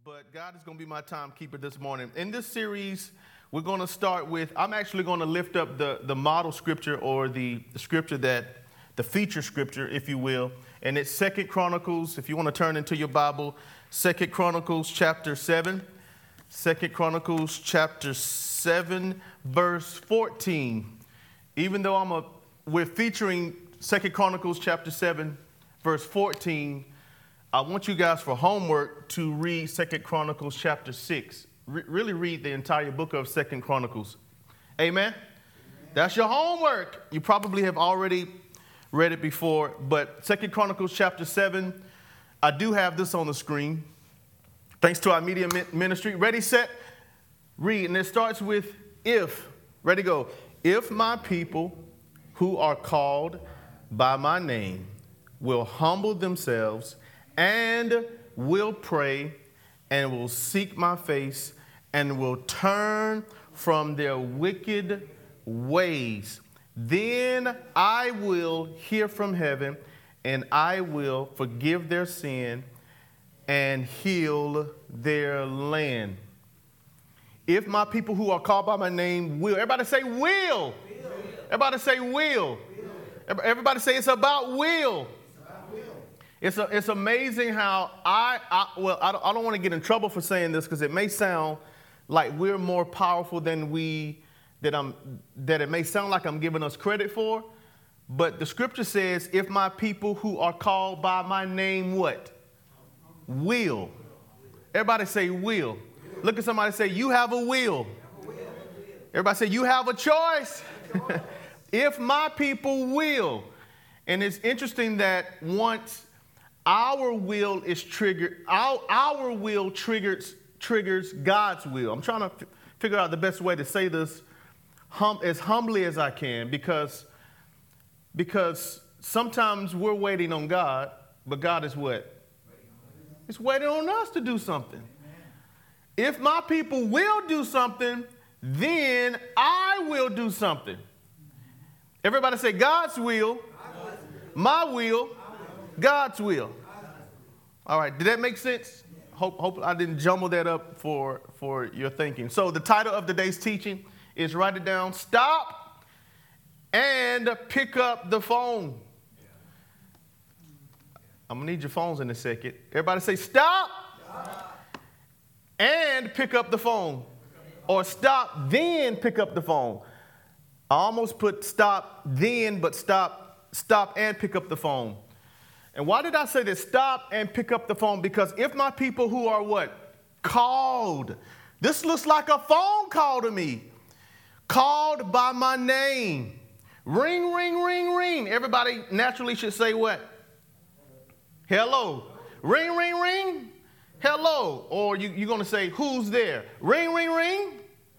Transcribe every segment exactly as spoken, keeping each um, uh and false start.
but God is going to be my timekeeper this morning. In this series, we're going to start with, I'm actually going to lift up the, the model scripture or the, the scripture that, the feature scripture, if you will. And it's Second Chronicles, if you want to turn into your Bible, Second Chronicles chapter seven. Second Chronicles chapter seven, verse fourteen. Even though I'm a, we're featuring Second Chronicles chapter seven, verse fourteen, I want you guys for homework to read Second Chronicles chapter six. Re- really read the entire book of Second Chronicles. Amen? Amen? That's your homework. You probably have already read it before, but Second Chronicles chapter seven, I do have this on the screen. Thanks to our media ministry. Ready, set, read. And it starts with if. Ready, go. If my people who are called by my name will humble themselves and will pray and will seek my face and will turn from their wicked ways, then I will hear from heaven and I will forgive their sin and heal their land. If my people who are called by my name will, everybody say will. will. Everybody say will. will. Everybody say it's about will. It's a, it's amazing how I, I well, I don't, I don't want to get in trouble for saying this because it may sound like we're more powerful than we, that I'm, that it may sound like I'm giving us credit for. But the scripture says, if my people who are called by my name, what? Will. Everybody say will. Look at somebody and say, you have a will. Everybody say, you have a choice. If my people will. And it's interesting that once our will is triggered, our, our will triggers triggers God's will. I'm trying to f- figure out the best way to say this hum, as humbly as I can, because, because sometimes we're waiting on God, but God is what? He's waiting on us to do something. If my people will do something, then I will do something. Everybody say God's will, my will, God's will. All right, did that make sense? Hope, hope I didn't jumble that up for, for your thinking. So the title of today's teaching is, write it down, stop and pick up the phone. I'm going to need your phones in a second. Everybody say stop, stop and pick up the phone. Or stop, then pick up the phone. I almost put stop, then, but stop, stop and pick up the phone. And why did I say this? Stop and pick up the phone. Because if my people who are what? Called. This looks like a phone call to me. Called by my name. Ring, ring, ring, ring. Everybody naturally should say what? Hello. Ring, ring, ring. Hello. Or you, you're going to say, who's there? Ring, ring, ring.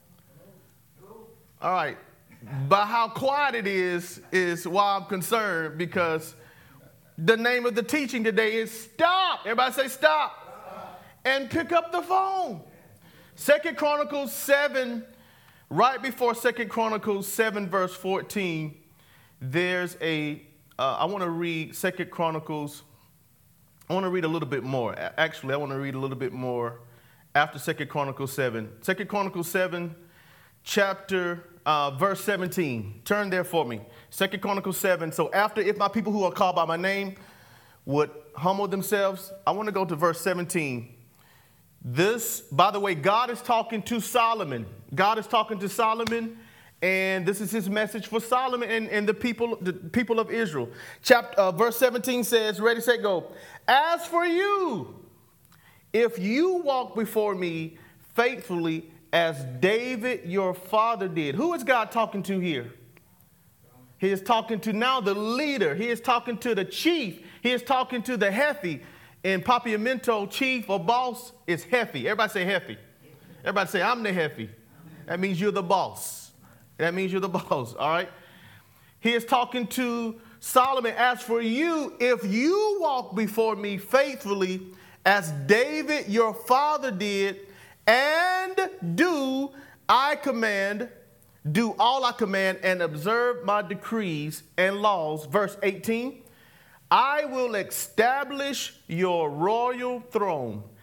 All right. By how quiet it is, is why I'm concerned, because the name of the teaching today is stop. Everybody say stop. Stop. And pick up the phone. Second Chronicles seven, right before Second Chronicles seven, verse fourteen, there's a, uh, I want to read Second Chronicles, I want to read a little bit more. Actually, I want to read a little bit more after Second Chronicles seven. Second Chronicles seven, chapter, uh, verse seventeen. Turn there for me. Second Chronicles seven. So after, if my people who are called by my name would humble themselves, I want to go to verse seventeen. This, by the way, God is talking to Solomon. God is talking to Solomon, and this is his message for Solomon and, and the people, the people of Israel. Chapter, uh, verse seventeen says, ready, set, go. As for you, if you walk before me faithfully as David your father did. Who is God talking to here? He is talking to now the leader. He is talking to the chief. He is talking to the Hefe. In Papiamento, chief or boss is Hefe. Everybody say Hefe. Everybody say, I'm the Hefe. That means you're the boss. That means you're the boss, all right? He is talking to Solomon. As for you, if you walk before me faithfully as David your father did, and do I command, do all I command, and observe my decrees and laws. Verse eighteen, I will establish your royal throne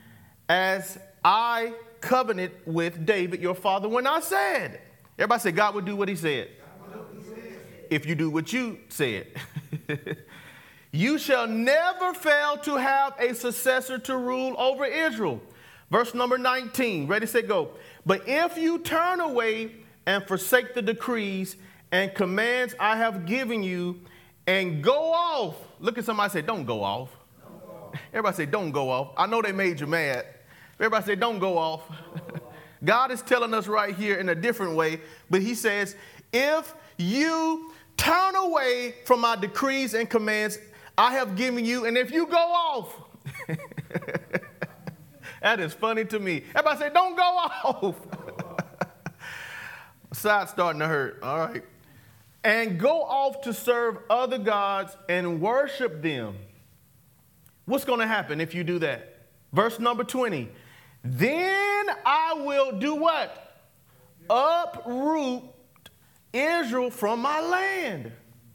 as I covenanted with David, your father, when I said. Everybody say, God will do what he said. If you do what you said. You shall never fail to have a successor to rule over Israel. Verse number nineteen. Ready, set, go. But if you turn away and forsake the decrees and commands I have given you and go off. Look at somebody say, don't go off. Don't go off. Everybody say, don't go off. I know they made you mad. Everybody say, don't go off. Don't go off. God is telling us right here in a different way, but he says, if you turn away from my decrees and commands I have given you, and if you go off, that is funny to me. Everybody say, don't go off. Side's starting to hurt. All right. And go off to serve other gods and worship them. What's going to happen if you do that? Verse number twenty. Then I will do what? Uproot Israel from my land.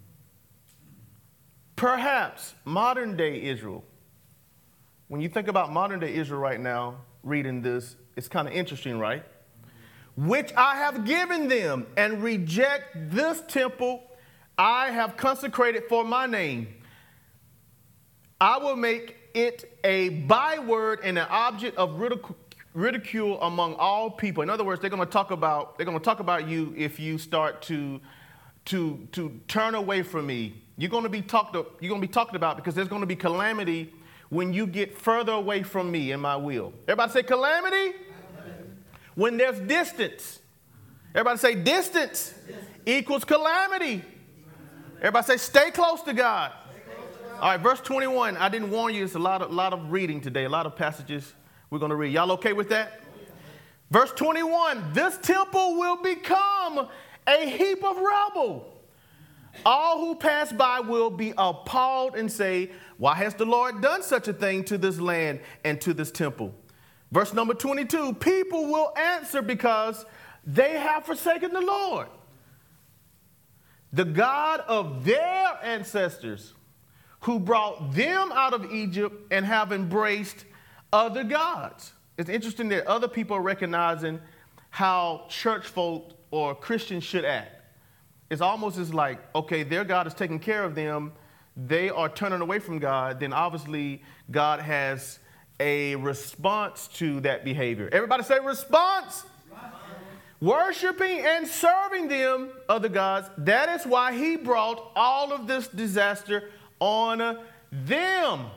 Perhaps modern day Israel. When you think about modern day Israel right now, reading this, it's kind of interesting, right? Which I have given them, and reject this temple I have consecrated for my name. I will make it a byword and an object of ridicule, ridicule among all people. In other words, they're going to talk about they're going to talk about you if you start to to to turn away from me. You're going to be talked you're going to be talked about because there's going to be calamity when you get further away from me and my will. Everybody say calamity. When there's distance. Everybody say distance equals calamity. Everybody say stay close to God. All right, verse twenty-one. I didn't warn you. It's a lot of, lot of reading today, a lot of passages we're going to read. Y'all okay with that? Verse twenty-one. This temple will become a heap of rubble. All who pass by will be appalled and say, why has the Lord done such a thing to this land and to this temple? Verse number twenty-two, people will answer because they have forsaken the Lord, the God of their ancestors, who brought them out of Egypt, and have embraced other gods. It's interesting that other people are recognizing how church folk or Christians should act. It's almost as like, okay, their God is taking care of them. They are turning away from God. Then obviously God has a response to that behavior. Everybody say response. Response. Worshiping and serving them, other gods. That is why he brought all of this disaster on them.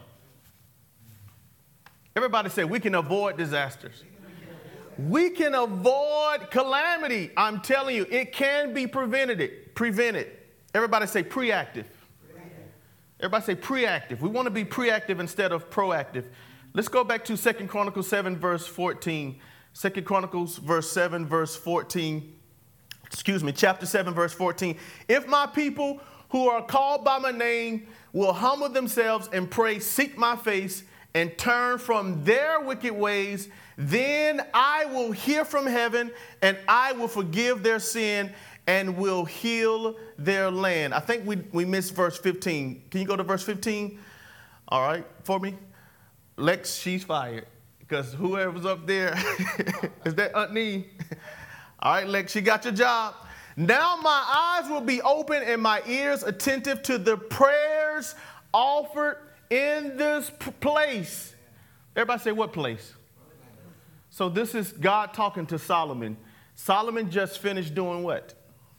Everybody say we can avoid disasters. We can avoid calamity. I'm telling you, it can be prevented. Prevented. Everybody say preactive. Everybody say preactive. We want to be preactive instead of proactive. Let's go back to Second Chronicles seven, verse fourteen. Second Chronicles verse seven, verse fourteen. Excuse me, chapter seven, verse fourteen. If my people who are called by my name will humble themselves and pray, seek my face, and turn from their wicked ways, then I will hear from heaven, and I will forgive their sin and will heal their land. I think we, we missed verse fifteen. Can you go to verse fifteen? All right, for me. Lex, she's fired. Because whoever's up there, is that Aunt Nee? All right, Lex, she got your job. Now my eyes will be open and my ears attentive to the prayers offered in this p- place. Everybody say what place? So this is God talking to Solomon. Solomon just finished doing what?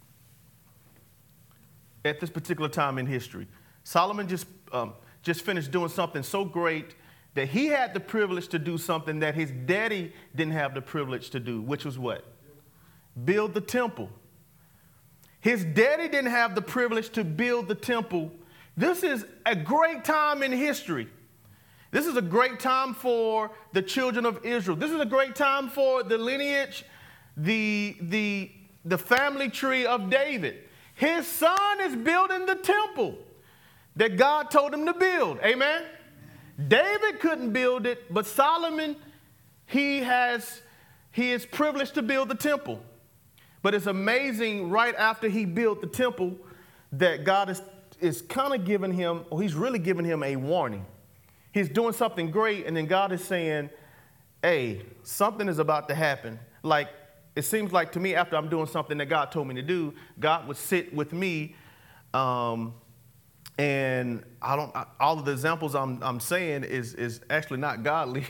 At this particular time in history. Solomon just, um, just finished doing something so great that he had the privilege to do something that his daddy didn't have the privilege to do, which was what? Build the temple. His daddy didn't have the privilege to build the temple. This is a great time in history. This is a great time for the children of Israel. This is a great time for the lineage, the, the, the family tree of David. His son is building the temple that God told him to build. Amen? David couldn't build it, but Solomon, he has, he is privileged to build the temple. But it's amazing right after he built the temple that God is, is kind of giving him, or he's really giving him a warning. He's doing something great, and then God is saying, hey, something is about to happen. Like, it seems like to me after I'm doing something that God told me to do, God would sit with me. Um, and I don't, I, all of the examples I'm, I'm saying is, is actually not godly.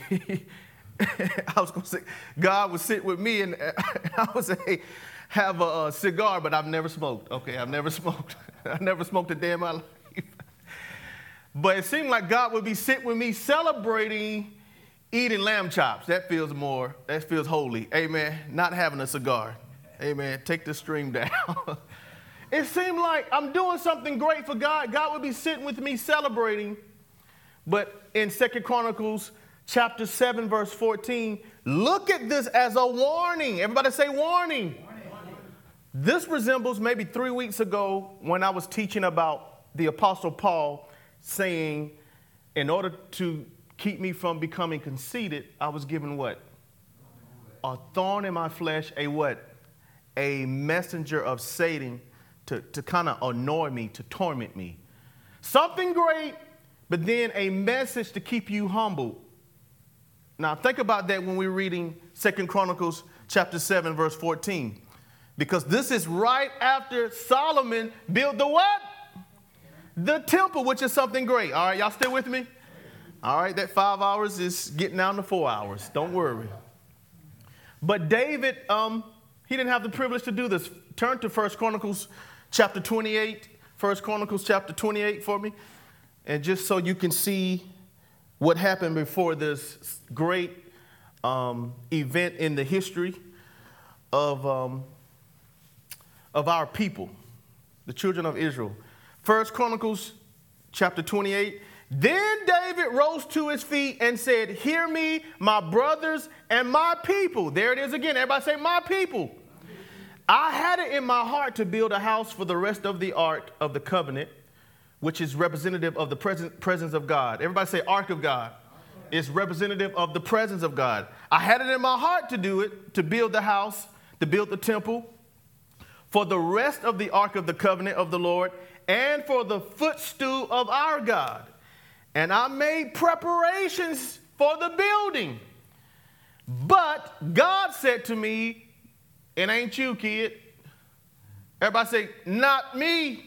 I was going to say, God would sit with me and I would say, have a, a cigar, but I've never smoked. Okay, I've never smoked. I never smoked a day in my life. But it seemed like God would be sitting with me celebrating eating lamb chops. That feels more, that feels holy. Amen. Not having a cigar. Amen. Take the stream down. It seemed like I'm doing something great for God. God would be sitting with me celebrating. But in Second Chronicles chapter seven, verse fourteen, look at this as a warning. Everybody say warning. Warning. This resembles maybe three weeks ago when I was teaching about the Apostle Paul saying, in order to keep me from becoming conceited, I was given what? A thorn in my flesh, a what? A messenger of Satan to, to kind of annoy me, to torment me. Something great, but then a message to keep you humble. Now think about that when we're reading Second Chronicles chapter seven, verse fourteen. Because this is right after Solomon built the what? The temple, which is something great. All right, y'all still with me? All right, that five hours is getting down to four hours. Don't worry. But David, um, he didn't have the privilege to do this. Turn to First Chronicles chapter twenty-eight. First Chronicles chapter twenty-eight for me. And just so you can see what happened before this great um, event in the history of, um, of our people, the children of Israel. First Chronicles chapter twenty-eight. Then David rose to his feet and said, hear me, my brothers and my people. There it is again. Everybody say, my people. I had it in my heart to build a house for the rest of the ark of the covenant, which is representative of the presence of God. Everybody say, ark of God. It's representative of the presence of God. I had it in my heart to do it, to build the house, to build the temple, for the rest of the ark of the covenant of the Lord, and for the footstool of our God. And I made preparations for the building. But God said to me, it ain't you, kid. Everybody say, not me.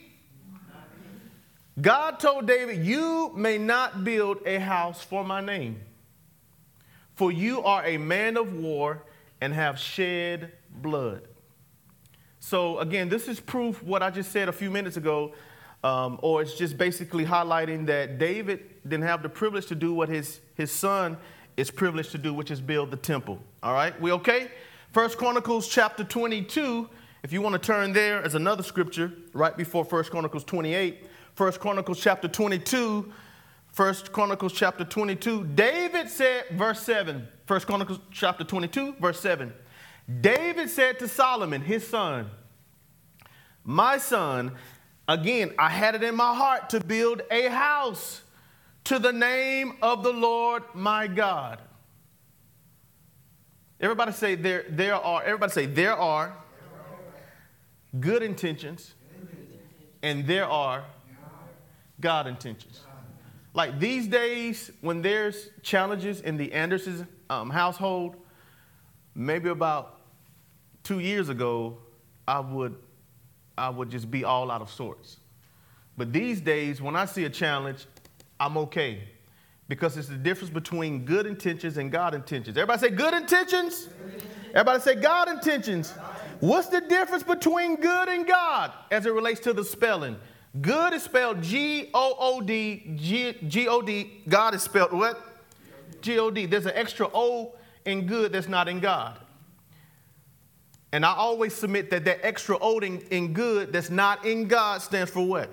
God told David, you may not build a house for my name, for you are a man of war and have shed blood. So again, this is proof what I just said a few minutes ago, um, or it's just basically highlighting that David didn't have the privilege to do what his, his son is privileged to do, which is build the temple. All right, we okay? First Chronicles chapter twenty-two, if you want to turn there as another scripture right before First Chronicles twenty-eight. First Chronicles chapter twenty-two, First Chronicles chapter twenty-two, David said, verse seven, First Chronicles chapter twenty-two, verse seven. David said to Solomon, his son, my son, again, I had it in my heart to build a house to the name of the Lord my God. Everybody say there, there are, everybody say there are good intentions and there are God intentions. Like these days, when there's challenges in the Anderson um, household, maybe about two years ago, I would, I would just be all out of sorts. But these days, when I see a challenge, I'm okay. Because it's the difference between good intentions and God intentions. Everybody say good intentions. Everybody say God intentions. What's the difference between good and God as it relates to the spelling? Good is spelled G O O D, G O D. God is spelled what? G O D. There's an extra O in good that's not in God. And I always submit that that extra O in, in good that's not in God stands for what?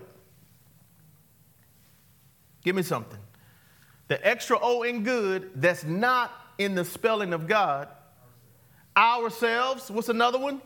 Give me something. The extra O in good that's not in the spelling of God. Ourselves. What's another one?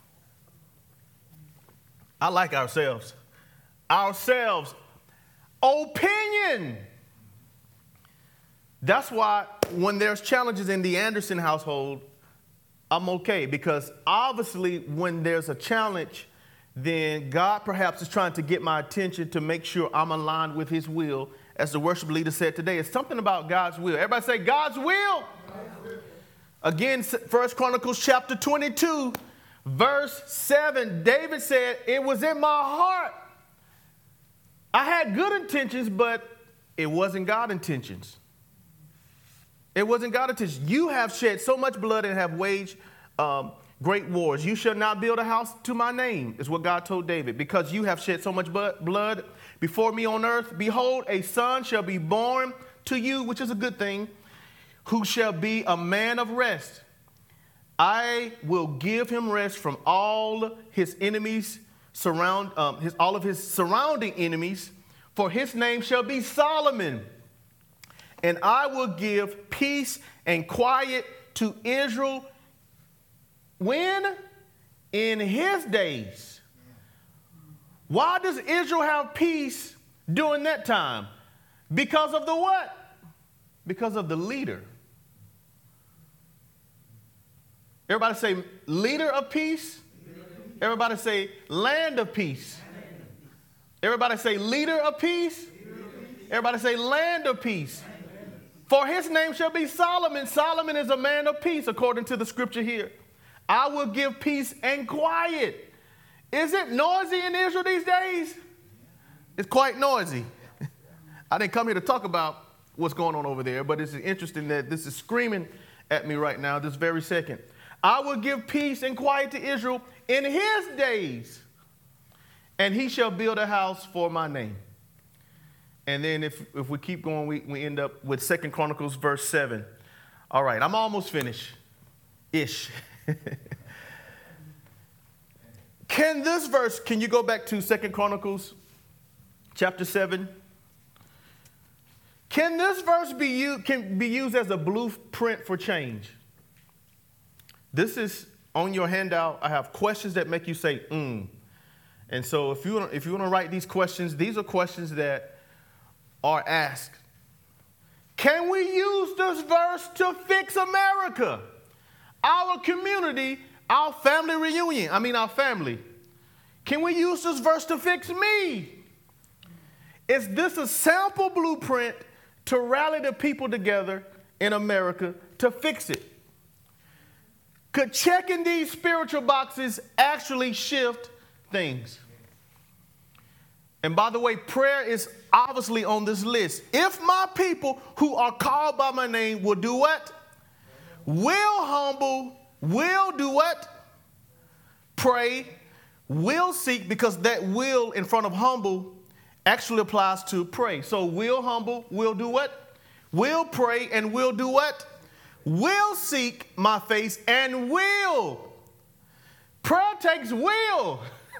I like ourselves. Ourselves. Opinion. That's why when there's challenges in the Anderson household, I'm okay. Because obviously when there's a challenge, then God perhaps is trying to get my attention to make sure I'm aligned with his will. As the worship leader said today, it's something about God's will. Everybody say God's will. God's will. Again, First Chronicles chapter twenty-two, verse seven, David said, it was in my heart. I had good intentions, but it wasn't God's intentions. It wasn't God's intentions. You have shed so much blood and have waged um, great wars. You shall not build a house to my name, is what God told David. Because you have shed so much blood before me on earth, behold, a son shall be born to you, which is a good thing, who shall be a man of rest. I will give him rest from all his enemies, surround um, his all of his surrounding enemies, for his name shall be Solomon. And I will give peace and quiet to Israel. When? In his days. Why does Israel have peace during that time? Because of the what? Because of the leader. Everybody say leader of peace. Everybody say land of peace. Everybody say leader of peace. Everybody say land of peace. For his name shall be Solomon. Solomon is a man of peace, according to the scripture here. I will give peace and quiet. Is it noisy in Israel these days? It's quite noisy. I didn't come here to talk about what's going on over there, but it's interesting that this is screaming at me right now, this very second. I will give peace and quiet to Israel in his days, and he shall build a house for my name. And then if, if we keep going, we, we end up with Second Chronicles verse seven. All right, I'm almost finished. Ish. Can this verse, can you go back to Second Chronicles chapter seven? Can this verse be used, can be used as a blueprint for change? This is on your handout. I have questions that make you say, mm. And so if you, if you want to write these questions, these are questions that are asked. Can we use this verse to fix America? Our community, our family reunion, I mean our family. Can we use this verse to fix me? Is this a sample blueprint to rally the people together in America to fix it? Could checking these spiritual boxes actually shift things? And by the way, prayer is obviously on this list. If my people who are called by my name will do what? Will humble, will do what? Pray, will seek, because that will in front of humble actually applies to pray. So will humble, will do what? Will pray and will do what? Will seek my face and will. Prayer takes will.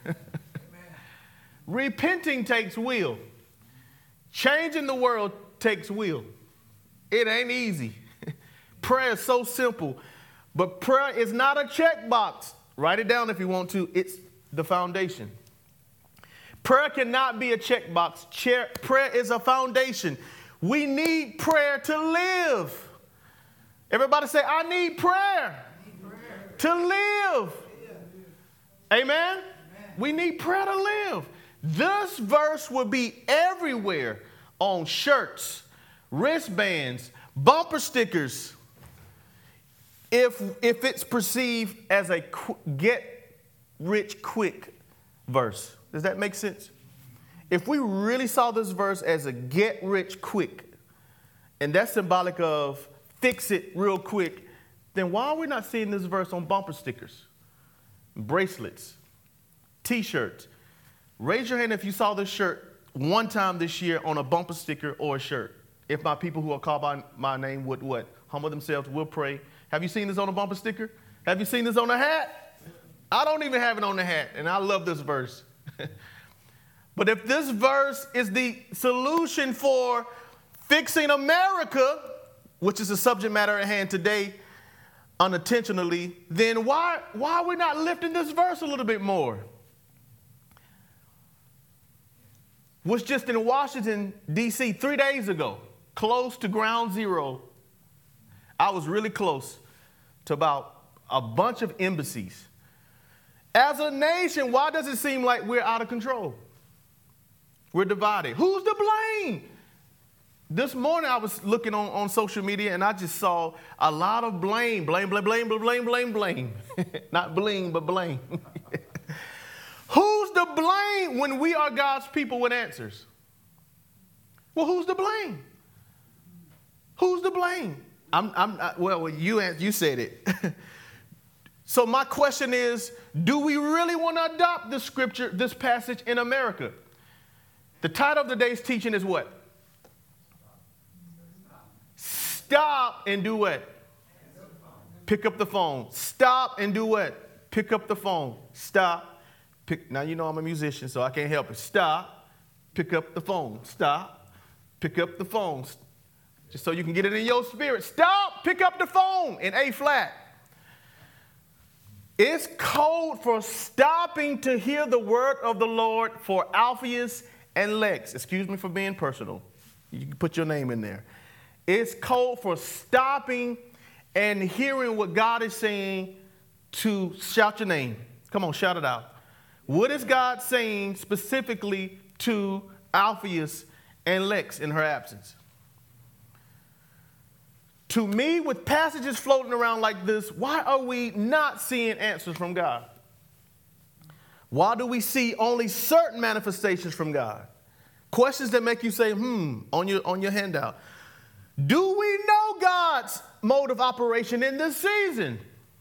Repenting takes will. Changing the world takes will. It ain't easy. Prayer is so simple, but prayer is not a checkbox. Write it down if you want to. It's the foundation. Prayer cannot be a checkbox. Prayer is a foundation. We need prayer to live. Everybody say, I need prayer, I need prayer. to live. Yeah. Amen? Amen? We need prayer to live. This verse will be everywhere on shirts, wristbands, bumper stickers, if, if it's perceived as a qu- get rich quick verse. Does that make sense? If we really saw this verse as a get rich quick, and that's symbolic of fix it real quick, then why are we not seeing this verse on bumper stickers, bracelets, T-shirts? Raise your hand if you saw this shirt one time this year on a bumper sticker or a shirt. If my people who are called by my name would what? Humble themselves, will pray. Have you seen this on a bumper sticker? Have you seen this on a hat? I don't even have it on the hat, and I love this verse. But if this verse is the solution for fixing America, which is the subject matter at hand today, unintentionally, then why, why are we not lifting this verse a little bit more? Was just in Washington, D C three days ago, close to ground zero. I was really close to about a bunch of embassies. As a nation, why does it seem like we're out of control? We're divided. Who's to blame? This morning I was looking on, on social media and I just saw a lot of blame, blame, blame, blame, blame, blame, blame. Not bling, but blame. Who's to blame when we are God's people with answers? Well, who's to blame? Who's to blame? I'm, I'm, I, well, you, you said it. So my question is, do we really want to adopt this scripture, this passage in America? The title of today's teaching is what? Stop and do what? Pick up the phone. Stop and do what? Pick up the phone. Stop. Pick. Now, you know I'm a musician, so I can't help it. Stop. Pick up the phone. Stop. Pick up the phone. Just so you can get it in your spirit. Stop. Pick up the phone in A flat. It's code for stopping to hear the word of the Lord for Alphaeus and Lex. Excuse me for being personal. You can put your name in there. It's code for stopping and hearing what God is saying to shout your name. Come on, shout it out. What is God saying specifically to Alphaeus and Lex in her absence? To me, with passages floating around like this, why are we not seeing answers from God? Why do we see only certain manifestations from God? Questions that make you say, hmm, on your, on your handout. Do we know God's mode of operation in this season?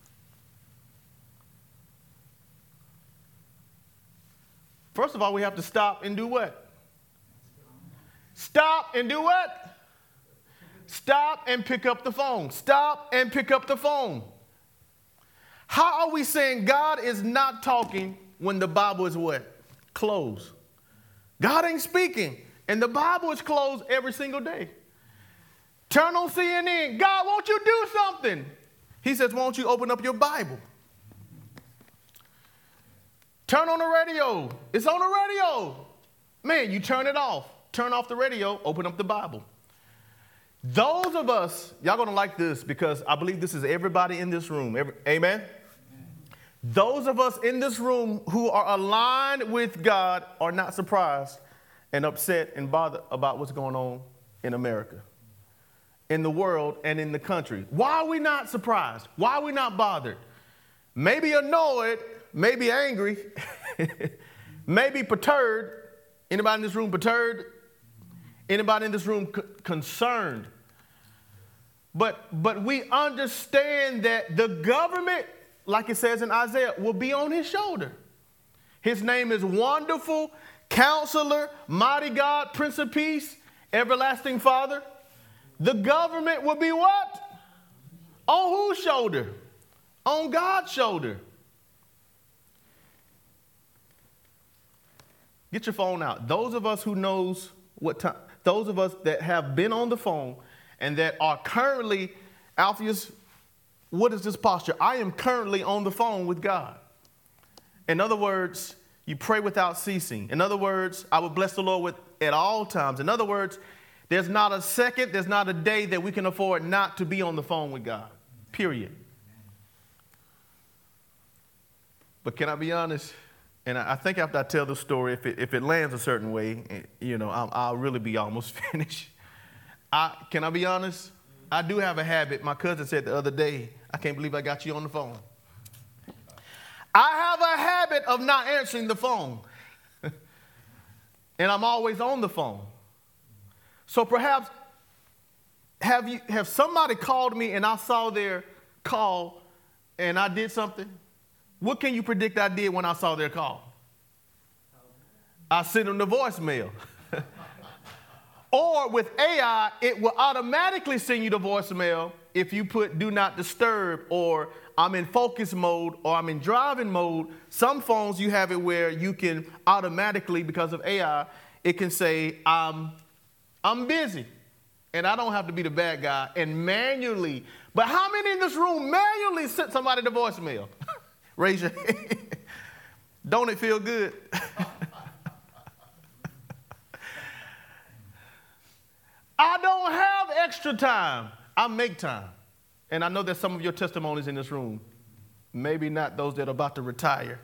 First of all, we have to stop and do what? Stop and do what? Stop and pick up the phone. Stop and pick up the phone. How are we saying God is not talking when the Bible is what? Closed. God ain't speaking, and the Bible is closed every single day. Turn on C N N. God, won't you do something? He says, won't you open up your Bible? Turn on the radio. It's on the radio. Man, you turn it off. Turn off the radio, open up the Bible. Those of us, y'all going to like this because I believe this is everybody in this room. Every, amen? Amen? Those of us in this room who are aligned with God are not surprised and upset and bothered about what's going on in America, in the world, and in the country. Why are we not surprised? Why are we not bothered? Maybe annoyed, maybe angry, maybe perturbed. Anybody in this room perturbed? Anybody in this room c- concerned? But, but we understand that the government, like it says in Isaiah, will be on his shoulder. His name is Wonderful, Counselor, Mighty God, Prince of Peace, Everlasting Father. The government will be what? On whose shoulder? On God's shoulder. Get your phone out. Those of us who knows what time, those of us that have been on the phone and that are currently, Alphaeus, what is this posture? I am currently on the phone with God. In other words, you pray without ceasing. In other words, I will bless the Lord with at all times. In other words, there's not a second, there's not a day that we can afford not to be on the phone with God, period. But can I be honest? And I think after I tell the story, if it, if it lands a certain way, you know, I'll, I'll really be almost finished. I, can I be honest? I do have a habit. My cousin said the other day, I can't believe I got you on the phone. I have a habit of not answering the phone. And I'm always on the phone. So perhaps, have you have somebody called me and I saw their call and I did something? What can you predict I did when I saw their call? I sent them the voicemail. Or with A I, it will automatically send you the voicemail if you put do not disturb, or I'm in focus mode, or I'm in driving mode. Some phones you have it where you can automatically, because of A I, it can say, I'm, I'm busy. And I don't have to be the bad guy and manually. But how many in this room manually sent somebody the voicemail? Raise your hand. Don't it feel good? I don't have extra time. I make time. And I know there's some of your testimonies in this room. Maybe not those that are about to retire.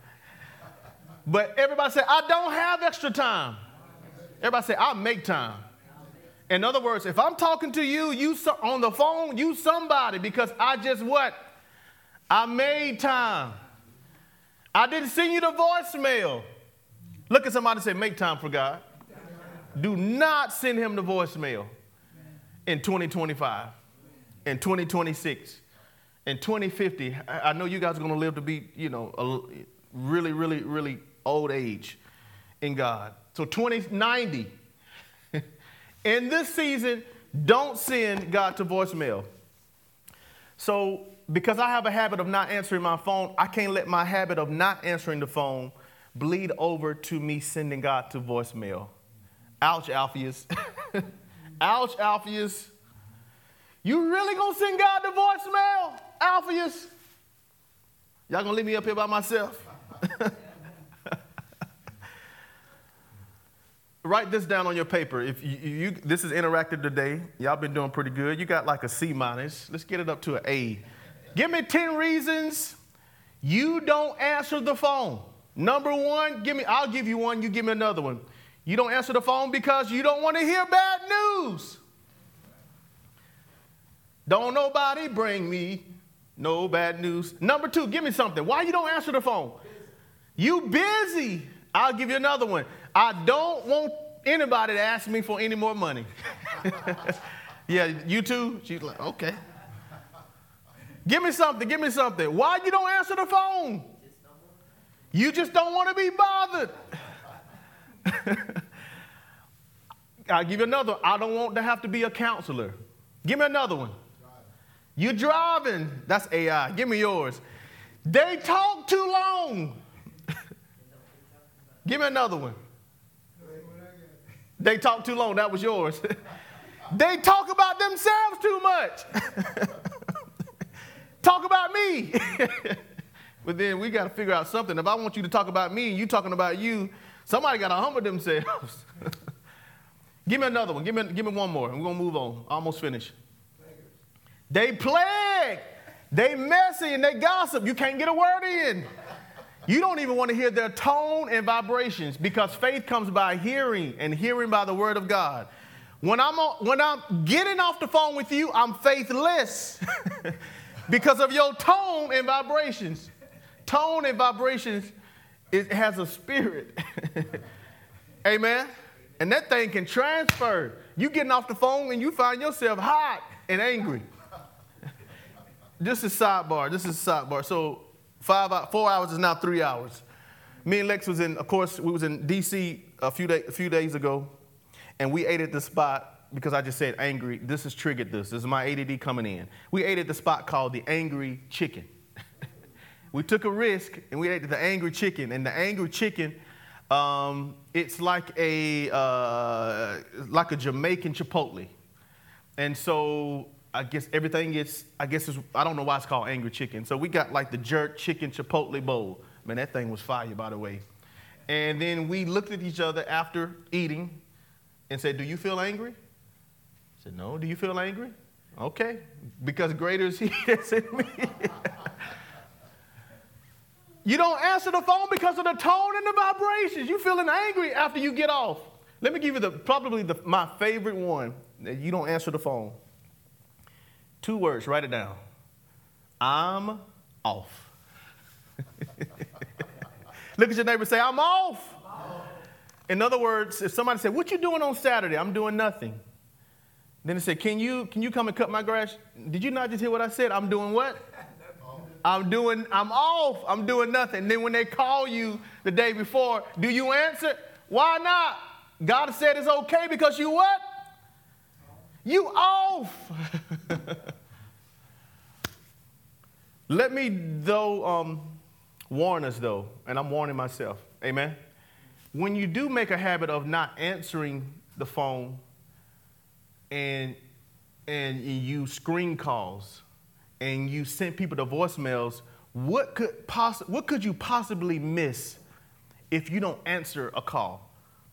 But everybody say, I don't have extra time. Everybody say, I make time. In other words, if I'm talking to you, you so, on the phone, you somebody, because I just what? I made time. I didn't send you the voicemail. Look at somebody and say, make time for God. Do not send him the voicemail in twenty twenty-five, in twenty twenty-six, in twenty fifty. I know you guys are going to live to be, you know, a really, really, really old age in God. So twenty ninety. In this season, don't send God to voicemail. So because I have a habit of not answering my phone, I can't let my habit of not answering the phone bleed over to me sending God to voicemail. Ouch, Alpheus. Ouch, Alpheus. You really gonna send God to voicemail, Alpheus? Y'all gonna leave me up here by myself? Write this down on your paper. If you, you, this is interactive today, y'all been doing pretty good. You got like a C minus. Let's get it up to an A. Give me ten reasons you don't answer the phone. Number one, give me. I'll give you one. You give me another one. You don't answer the phone because you don't want to hear bad news. Don't nobody bring me no bad news. Number two, give me something. Why you don't answer the phone? You busy. I'll give you another one. I don't want anybody to ask me for any more money. Yeah, you too? She's like, okay. Give me something. Give me something. Why you don't answer the phone? You just don't want to be bothered. I'll give you another. I don't want to have to be a counselor. Give me another one. You're driving. That's A I. Give me yours. They talk too long. Give me another one. They talk too long. That was yours. They talk about themselves too much. Talk about me. But then we got to figure out something. If I want you to talk about me and you talking about you, somebody got to humble themselves. Give me another one. Give me, give me one more. We're going to move on. Almost finished. They plague. They messy and they gossip. You can't get a word in. You don't even want to hear their tone and vibrations, because faith comes by hearing, and hearing by the word of God. When I'm, on, when I'm getting off the phone with you, I'm faithless because of your tone and vibrations. Tone and vibrations, it has a spirit. Amen? And that thing can transfer. You getting off the phone and you find yourself hot and angry. This is sidebar. This is sidebar. So five, four hours is now three hours. Me and Lex was in, of course, we was in D C a few, day, a few days ago, and we ate at the spot, because I just said angry. This has triggered this. This is my A D D coming in. We ate at the spot called the Angry Chicken. We took a risk, and we ate at the Angry Chicken. And the Angry Chicken, um, it's like a, uh, like a Jamaican Chipotle. And so I guess everything gets, I guess, it's, I don't know why it's called Angry Chicken. So we got like the jerk chicken Chipotle bowl. Man, that thing was fire, by the way. And then we looked at each other after eating and said, do you feel angry? I said, no. Do you feel angry? Okay. Because greater is he that's in me. You don't answer the phone because of the tone and the vibrations. You feeling angry after you get off. Let me give you the probably the, my favorite one. That you don't answer the phone. Two words, write it down. I'm off. Look at your neighbor and say, I'm off. I'm off. In other words, if somebody said, what you doing on Saturday? I'm doing nothing. Then they said, can you, can you come and cut my grass? Did you not just hear what I said? I'm doing what? I'm doing, I'm off. I'm doing nothing. Then when they call you the day before, do you answer? Why not? God said it's okay because you what? You off. Let me, though, um, warn us, though, and I'm warning myself. Amen? When you do make a habit of not answering the phone and, and you screen calls and you send people to voicemails, what could, poss- what could you possibly miss if you don't answer a call?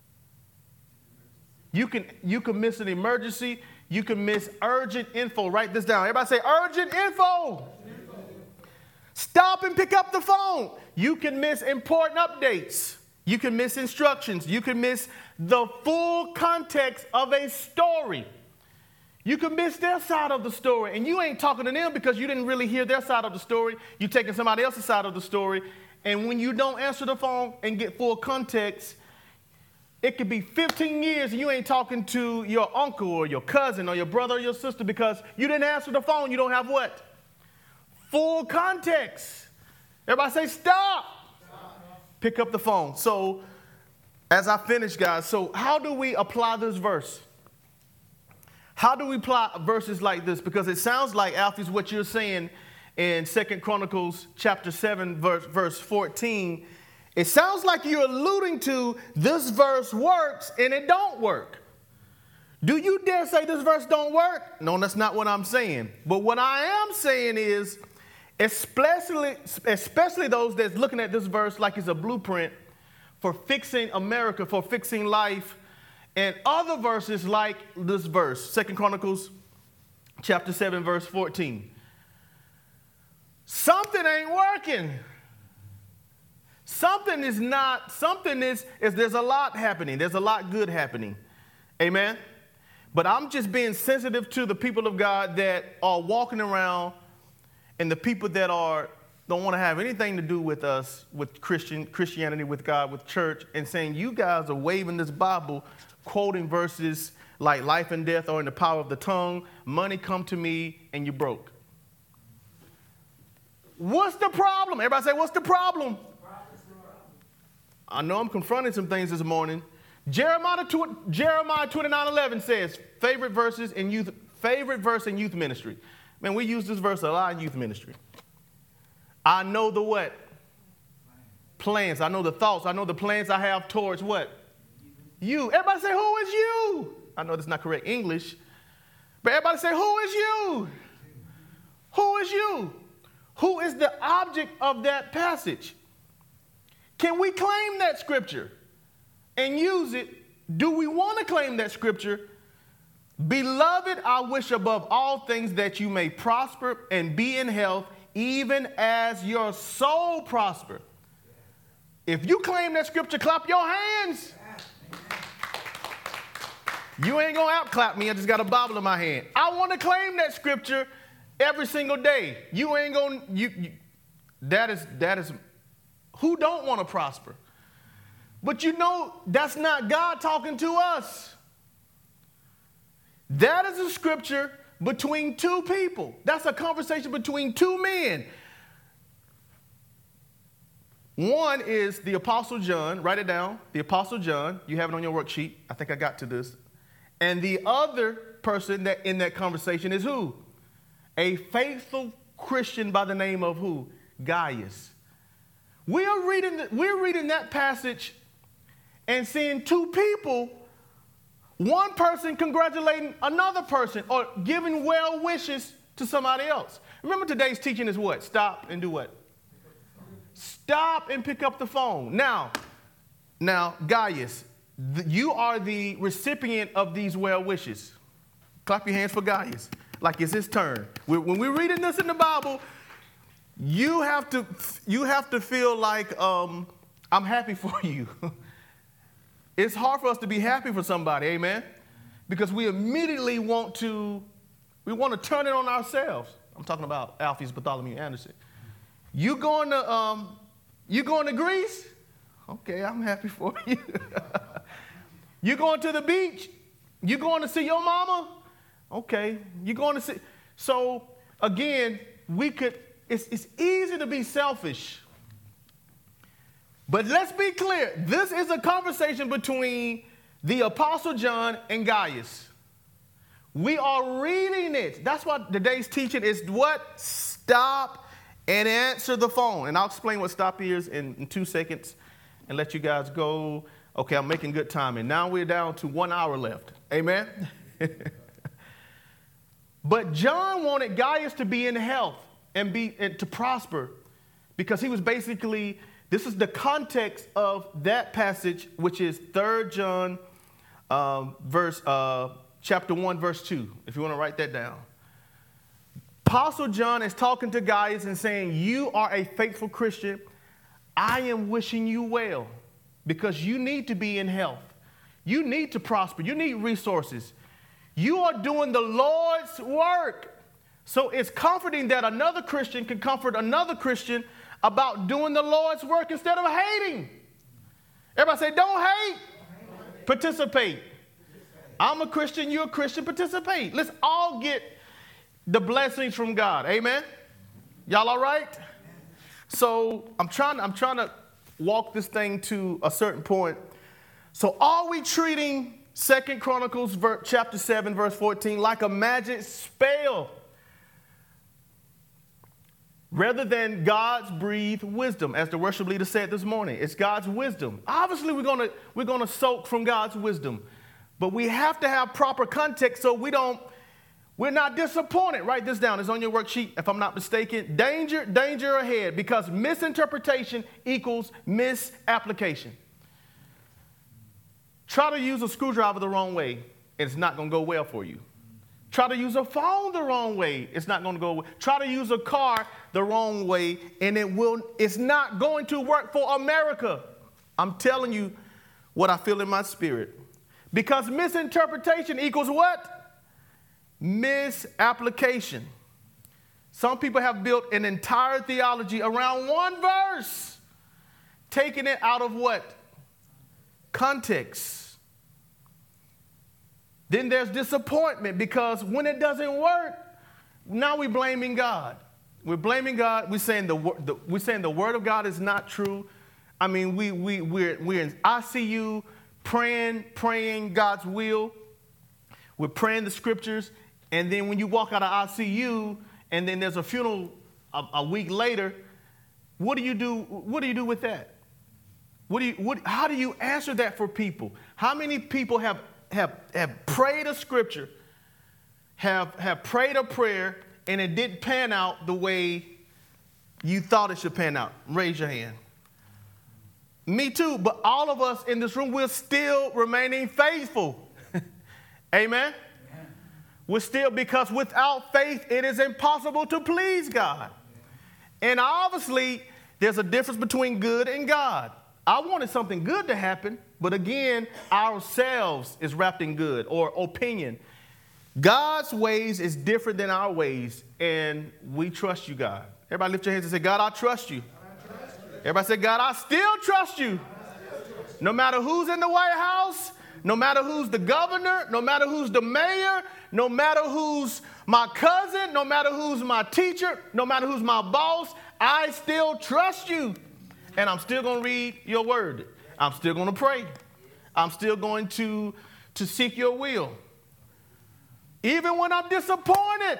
You can, you can miss an emergency. You can miss urgent info. Write this down. Everybody say urgent info. Stop and pick up the phone. You can miss important updates. You can miss instructions. You can miss the full context of a story. You can miss their side of the story, and you ain't talking to them because you didn't really hear their side of the story. You're taking somebody else's side of the story, and when you don't answer the phone and get full context, it could be fifteen years and you ain't talking to your uncle or your cousin or your brother or your sister because you didn't answer the phone. You don't have what? Full context. Everybody say stop. Stop. Pick up the phone. So as I finish, guys, so how do we apply this verse? How do we apply verses like this? Because it sounds like, Alfie's, what you're saying in Second Chronicles chapter seven, verse, verse fourteen. It sounds like you're alluding to this verse works and it don't work. Do you dare say this verse don't work? No, that's not what I'm saying. But what I am saying is, especially, especially those that's looking at this verse like it's a blueprint for fixing America, for fixing life, and other verses like this verse, Second Chronicles chapter seven, verse fourteen. Something ain't working. Something is not, something is, is, there's a lot happening. There's a lot good happening. Amen? But I'm just being sensitive to the people of God that are walking around and the people that are, don't want to have anything to do with us, with Christian, Christianity, with God, with church, and saying you guys are waving this Bible, quoting verses like life and death are in the power of the tongue, money come to me, and you're broke. What's the problem? Everybody say, what's the problem? I know I'm confronting some things this morning. Jeremiah, Jeremiah twenty-nine eleven says, favorite verses in youth, favorite verse in youth ministry. Man, we use this verse a lot in youth ministry. I know the what? Plans. I know the thoughts. I know the plans I have towards what? You. Everybody say, who is you? I know that's not correct English, but everybody say, who is you? Who is you? Who is the object of that passage? Can we claim that scripture and use it? Do we want to claim that scripture? Beloved, I wish above all things that you may prosper and be in health, even as your soul prosper. If you claim that scripture, clap your hands. You ain't going to out-clap me. I just got a Bible in my hand. I want to claim that scripture every single day. You ain't going to, you, you, that is, that is, who don't want to prosper? But you know, that's not God talking to us. That is a scripture between two people. That's a conversation between two men. One is the Apostle John. Write it down. The Apostle John. You have it on your worksheet. I think I got to this. And the other person that in that conversation is who? A faithful Christian by the name of who? Gaius. We are reading, we're reading that passage and seeing two people, one person congratulating another person or giving well wishes to somebody else. Remember today's teaching is what? Stop and do what? Stop and pick up the phone. Now, now, Gaius, th- you are the recipient of these well wishes. Clap your hands for Gaius, like it's his turn. We're, when we're reading this in the Bible, you have to, you have to feel like um, I'm happy for you. It's hard for us to be happy for somebody, amen? Because we immediately want to, we want to turn it on ourselves. I'm talking about Alpheus Bartholomew Anderson. You going to, um, you going to Greece? Okay, I'm happy for you. You going to the beach? You going to see your mama? Okay, you going to see. So again, we could, it's, it's easy to be selfish. But let's be clear. This is a conversation between the Apostle John and Gaius. We are reading it. That's what today's teaching is. What? Stop and answer the phone. And I'll explain what stop is in, in two seconds and let you guys go. Okay, I'm making good time. And now we're down to one hour left. Amen? But John wanted Gaius to be in health and be and to prosper because he was basically, this is the context of that passage, which is Third John um, verse, uh, chapter one, verse two, if you want to write that down. Apostle John is talking to Gaius and saying, you are a faithful Christian. I am wishing you well because you need to be in health. You need to prosper. You need resources. You are doing the Lord's work. So it's comforting that another Christian can comfort another Christian about doing the Lord's work instead of hating. Everybody say, don't hate. Participate. I'm a Christian, you're a Christian, participate. Let's all get the blessings from God. Amen? Y'all all right? So I'm trying, I'm trying to walk this thing to a certain point. So are we treating Second Chronicles ver- chapter seven, verse fourteen, like a magic spell rather than God's breathed wisdom, as the worship leader said this morning? It's God's wisdom. Obviously, we're gonna we're gonna soak from God's wisdom, but we have to have proper context so we don't we're not disappointed. Write this down. It's on your worksheet, if I'm not mistaken. Danger, danger ahead, because misinterpretation equals misapplication. Try to use a screwdriver the wrong way, and it's not going to go well for you. Try to use a phone the wrong way, it's not going to go well. Try to use a car the wrong way, and it will, it's not going to work for America. I'm telling you what I feel in my spirit. Because misinterpretation equals what? Misapplication. Some people have built an entire theology around one verse, taking it out of what? Context. Then there's disappointment, because when it doesn't work, now we're blaming God. We're blaming God. We're saying the, the we're saying the word of God is not true. I mean, we we we're we're in I C U praying praying God's will. We're praying the scriptures, and then when you walk out of I C U, and then there's a funeral a, a week later, what do you do? What do you do with that? What do you, what, how do you answer that for people? How many people have, have, have prayed a scripture, have, have prayed a prayer, and it didn't pan out the way you thought it should pan out? Raise your hand. Me too, but all of us in this room, we're still remaining faithful. Amen? Amen? We're still, because without faith, it is impossible to please God. And obviously, there's a difference between good and God. I wanted something good to happen, but again, ourselves is wrapped in good, or opinion. God's ways is different than our ways, and we trust you, God. Everybody lift your hands and say, God, I trust you. I trust you. Everybody say, God, I still trust you. No matter who's in the White House, no matter who's the governor, no matter who's the mayor, no matter who's my cousin, no matter who's my teacher, no matter who's my boss, I still trust you. And I'm still going to read your word. I'm still going to pray. I'm still going to, to seek your will. Even when I'm disappointed.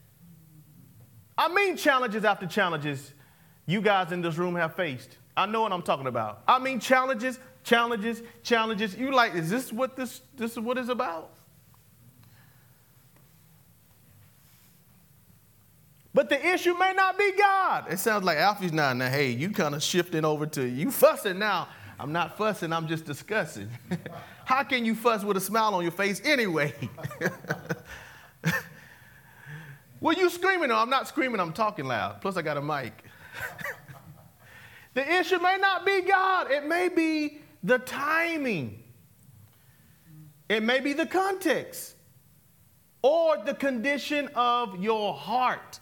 I mean, challenges after challenges you guys in this room have faced. I know what I'm talking about. I mean, challenges, challenges, challenges. You like, is this what this, this is what it's about? But the issue may not be God. It sounds like Alfie's now, now, hey, you kind of shifting over to, you fussing now. I'm not fussing, I'm just discussing. How can you fuss with a smile on your face anyway? Well, you screaming? No, I'm not screaming, I'm talking loud. Plus, I got a mic. The issue may not be God. It may be the timing. It may be the context or the condition of your heart.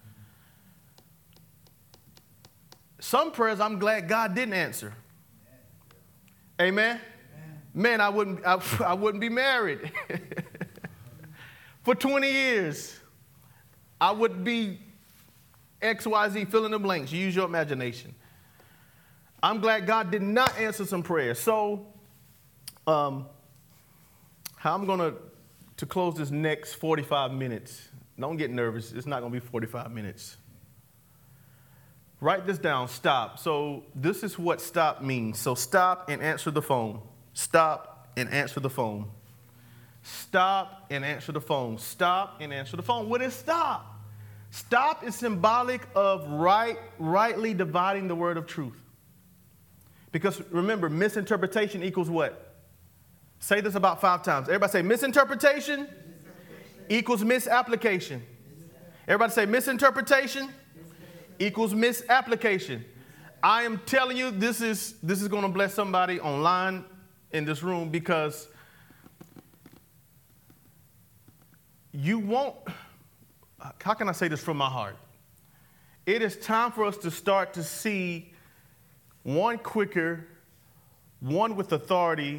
Some prayers I'm glad God didn't answer. Amen? Amen. Man, I wouldn't, I, I wouldn't be married for twenty years. I would be X, Y, Z, fill in the blanks. You use your imagination. I'm glad God did not answer some prayers. So, um, how I'm going to to close this next forty-five minutes. Don't get nervous. It's not going to be forty-five minutes. Write this down, stop. So this is what stop means. So stop and answer the phone. Stop and answer the phone. Stop and answer the phone. Stop and answer the phone. What is stop? Stop is symbolic of right, rightly dividing the word of truth. Because remember, misinterpretation equals what? Say this about five times. Everybody say misinterpretation, misinterpretation. Equals misapplication. Everybody say misinterpretation equals misapplication. I am telling you, this is this is going to bless somebody online in this room, because you won't, how can I say this from my heart? It is time for us to start to see one quicker, one with authority,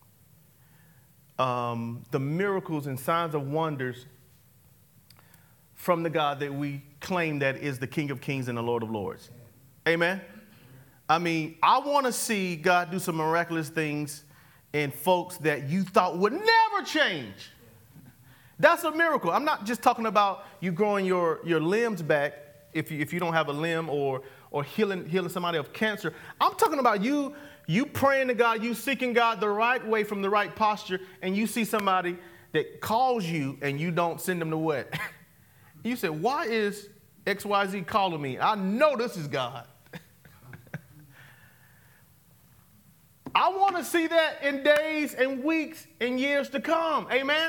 um, the miracles and signs of wonders from the God that we claim that is the King of Kings and the Lord of Lords. Amen? I mean, I want to see God do some miraculous things in folks that you thought would never change. That's a miracle. I'm not just talking about you growing your, your limbs back if you, if you don't have a limb, or or healing healing somebody of cancer. I'm talking about you you praying to God, you seeking God the right way from the right posture, and you see somebody that calls you and you don't send them to what? You say, why is X Y Z calling me? I know this is God. I want to see that in days and weeks and years to come. Amen?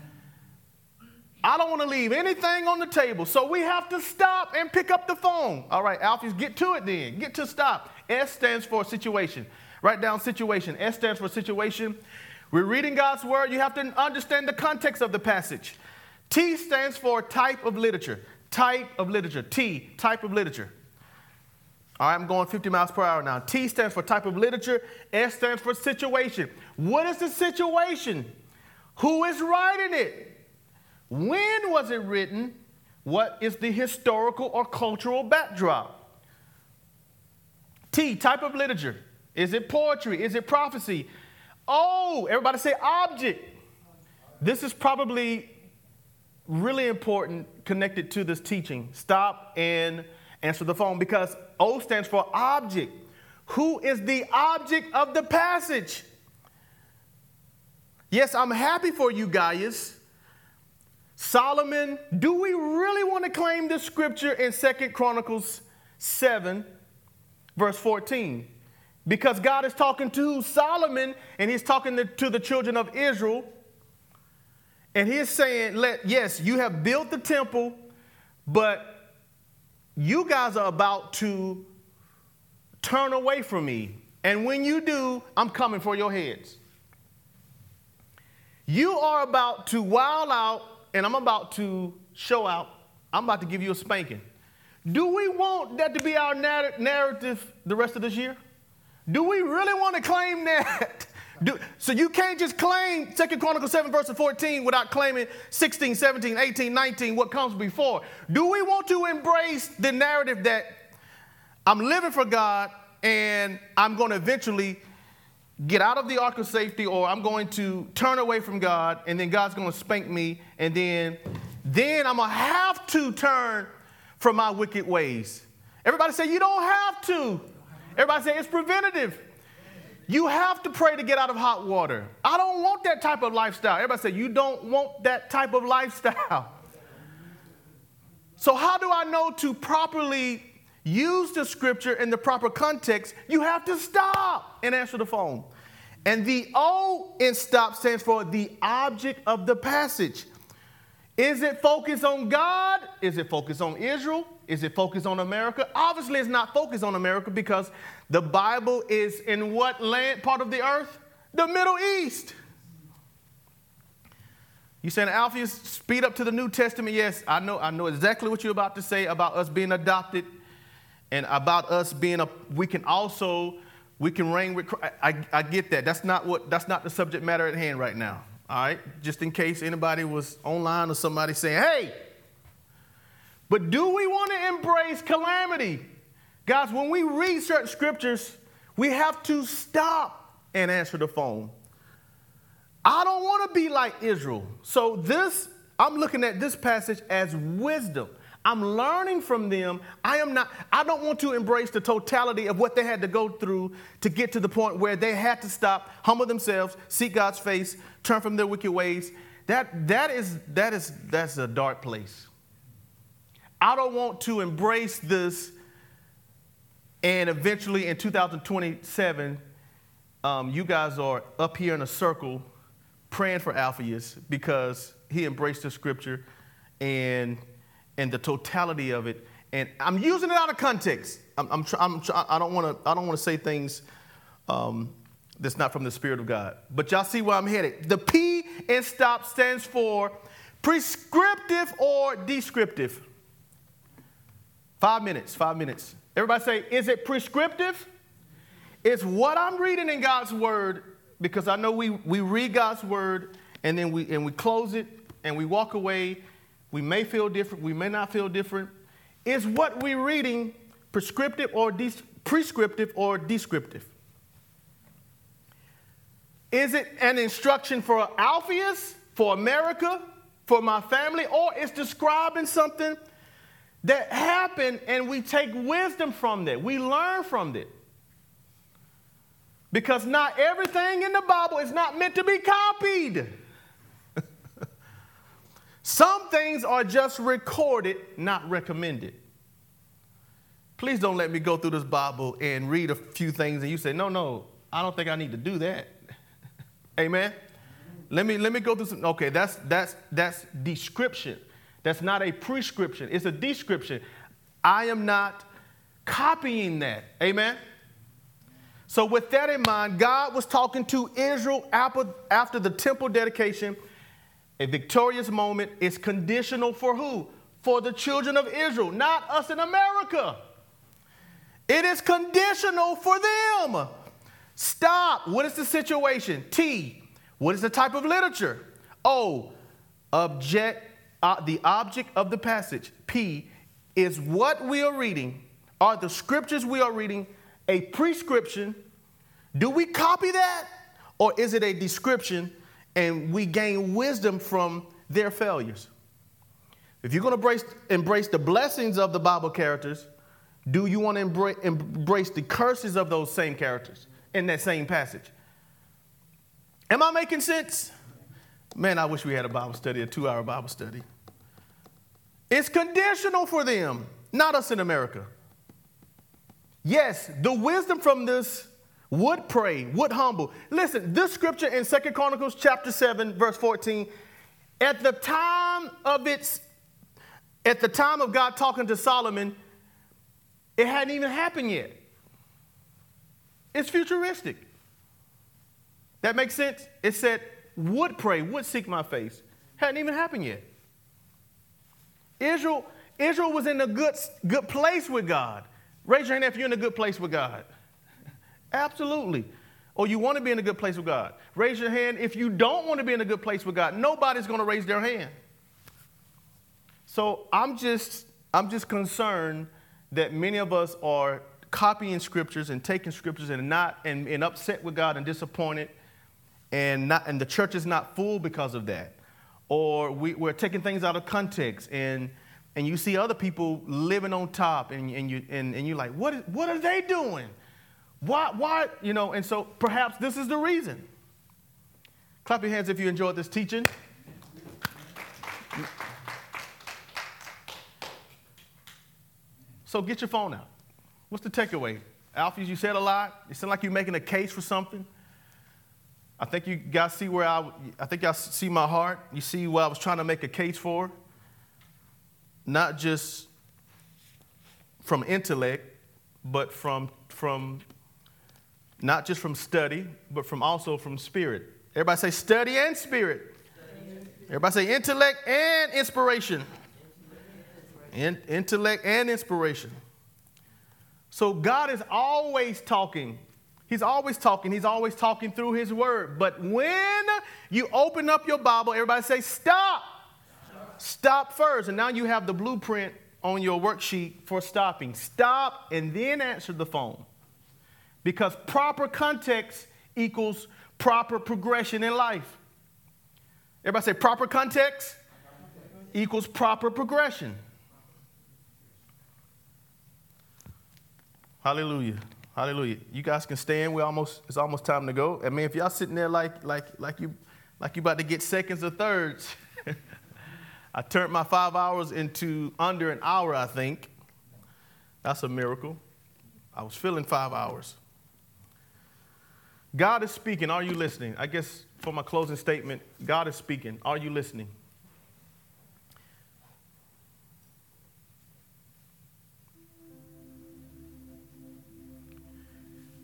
I don't want to leave anything on the table. So we have to stop and pick up the phone. All right, Alpheus, get to it then. Get to stop. S stands for situation. Write down situation. S stands for situation. We're reading God's word. You have to understand the context of the passage. T stands for type of literature. Type of literature. T, type of literature. All right, I'm going fifty miles per hour now. T stands for type of literature. S stands for situation. What is the situation? Who is writing it? When was it written? What is the historical or cultural backdrop? T, type of literature. Is it poetry? Is it prophecy? Oh, everybody say object. This is probably really important connected to this teaching. Stop and answer the phone, because O stands for object. Who is the object of the passage? Yes, I'm happy for you, Gaius. Solomon, do we really want to claim this scripture in Second Chronicles seven, verse fourteen? Because God is talking to Solomon, and he's talking to, to the children of Israel. And he's saying, Let, yes, you have built the temple, but you guys are about to turn away from me. And when you do, I'm coming for your heads. You are about to wild out, and I'm about to show out. I'm about to give you a spanking. Do we want that to be our narrative the rest of this year? Do we really want to claim that? Do, so you can't just claim Second Chronicles seven, verse fourteen without claiming sixteen, seventeen, eighteen, nineteen, what comes before. Do we want to embrace the narrative that I'm living for God and I'm going to eventually get out of the ark of safety, or I'm going to turn away from God, and then God's going to spank me, and then, then I'm going to have to turn from my wicked ways? Everybody say, you don't have to. Everybody say, it's preventative. You have to pray to get out of hot water. I don't want that type of lifestyle. Everybody say, you don't want that type of lifestyle. So how do I know to properly use the scripture in the proper context? You have to stop and answer the phone. And the O in stop stands for the object of the passage. Is it focused on God? Is it focused on Israel? Is it focused on America? Obviously, it's not focused on America, because the Bible is in what land, part of the earth? The Middle East. You saying, Alpheus, speed up to the New Testament? Yes, I know, I know exactly what you're about to say about us being adopted, and about us being a, we can also, we can reign with Christ. I, I, I get that. That's not what, that's not the subject matter at hand right now. All right. Just in case anybody was online or somebody saying, hey, but do we want to embrace calamity? Guys, when we read certain scriptures, we have to stop and answer the phone. I don't want to be like Israel. So this, I'm looking at this passage as wisdom. I'm learning from them. I am not, I don't want to embrace the totality of what they had to go through to get to the point where they had to stop, humble themselves, seek God's face, turn from their wicked ways. That, that is, that is, that's a dark place. I don't want to embrace this, and eventually in two thousand twenty-seven, um, you guys are up here in a circle praying for Alpheus because he embraced the scripture and and the totality of it, And I'm using it out of context. I'm, I'm, try, I'm try, I don't want to I don't want to say things um, that's not from the Spirit of God. But y'all see where I'm headed. The P in STOP stands for prescriptive or descriptive. Five minutes, five minutes. Everybody say, is it prescriptive? It's what I'm reading in God's word, because I know we, we read God's word and then we and we close it and we walk away. We may feel different. We may not feel different. Is what we're reading prescriptive or de- prescriptive or descriptive? Is it an instruction for Alpheus, for America, for my family, or it's describing something that happened and we take wisdom from that? We learn from it. Because not everything in the Bible is not meant to be copied. Some things are just recorded, not recommended. Please don't let me go through this Bible and read a few things and you say, no, no, I don't think I need to do that. Amen? Let me, let me go through some. Okay, that's, that's, that's description. That's not a prescription. It's a description. I am not copying that. Amen? So with that in mind, God was talking to Israel after the temple dedication. A victorious moment is conditional for who? For the children of Israel, not us in America. It is conditional for them. Stop. What is the situation? T. What is the type of literature? O. Object, uh, the object of the passage. P. Is what we are reading, are the scriptures we are reading, a prescription? Do we copy that? Or is it a description and we gain wisdom from their failures? If you're going to embrace, embrace the blessings of the Bible characters, do you want to embrace, embrace the curses of those same characters in that same passage? Am I making sense? Man, I wish we had a Bible study, a two-hour Bible study. It's conditional for them, not us in America. Yes, the wisdom from this would pray, would humble. Listen, this scripture in Second Chronicles chapter seven, verse fourteen, at the time of its, at the time of God talking to Solomon, it hadn't even happened yet. It's futuristic. That makes sense? It said, would pray, would seek my face. Hadn't even happened yet. Israel, Israel was in a good, good place with God. Raise your hand if you're in a good place with God. Absolutely. Or you want to be in a good place with God. Raise your hand if you don't want to be in a good place with God. Nobody's going to raise their hand. So I'm just, I'm just concerned that many of us are copying scriptures and taking scriptures and not and, and upset with God and disappointed, and not and the church is not full because of that. Or we, we're taking things out of context, and and you see other people living on top, and, and you and, and you're like, what is, what are they doing? Why, why, you know, and so perhaps this is the reason. Clap your hands if you enjoyed this teaching. So get your phone out. What's the takeaway? Alpheus, you said a lot. It sounded like you're making a case for something. I think you guys see where I, I think y'all see my heart. You see what I was trying to make a case for. Not just from intellect, but from, from not just from study, but from also from spirit. Everybody say study and spirit. Study and spirit. Everybody say intellect and inspiration. In, intellect and inspiration. So God is always talking. He's always talking. He's always talking through his word. But when you open up your Bible, everybody say stop. Stop, stop first. And now you have the blueprint on your worksheet for stopping. Stop and then answer the phone. Because proper context equals proper progression in life. Everybody say proper context equals proper progression. Hallelujah. Hallelujah. You guys can stand. We almost it's almost time to go. I mean, if y'all sitting there like like like you like you about to get seconds or thirds. I turned my five hours into under an hour, I think. That's a miracle. I was feeling five hours. God is speaking. Are you listening? I guess for my closing statement, God is speaking. Are you listening?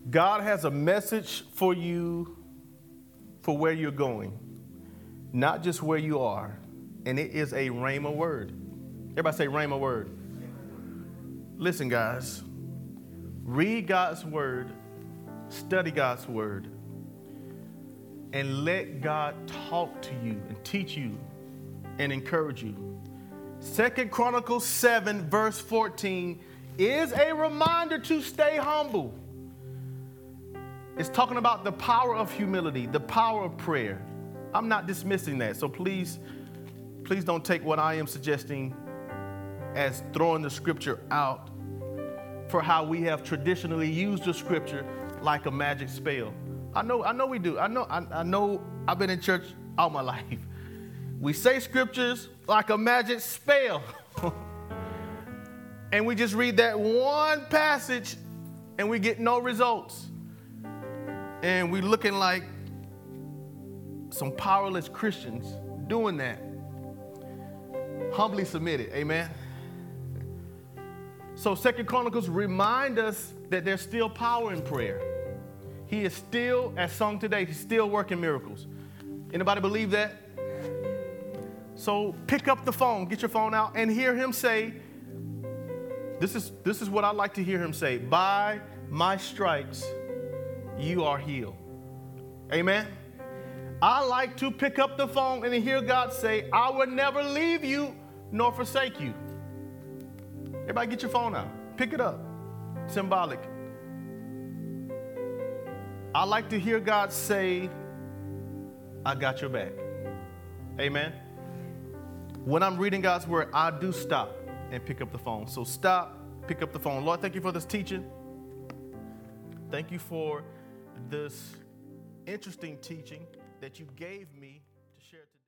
God has a message for you for where you're going, not just where you are. And it is a rhema word. Everybody say rhema word. Listen, guys. Read God's word, study God's word, and let God talk to you and teach you and encourage you. Second Chronicles seven, verse fourteen is a reminder to stay humble. It's talking about the power of humility, the power of prayer. I'm not dismissing that, so please, please don't take what I am suggesting as throwing the scripture out for how we have traditionally used the scripture like a magic spell. I know, I know we do. I know, I, I know I've been in church all my life. We say scriptures like a magic spell. And we just read that one passage and we get no results. And we looking like some powerless Christians doing that. Humbly submitted, amen? So Second Chronicles remind us that there's still power in prayer. He is still, as sung today, he's still working miracles. Anybody believe that? So pick up the phone, get your phone out, and hear him say, this is, this is what I like to hear him say, by my stripes, you are healed. Amen? I like to pick up the phone and hear God say, I will never leave you nor forsake you. Everybody get your phone out. Pick it up. Symbolic. I like to hear God say, I got your back. Amen? When I'm reading God's word, I do stop and pick up the phone. So stop, pick up the phone. Lord, thank you for this teaching. Thank you for this interesting teaching that you gave me.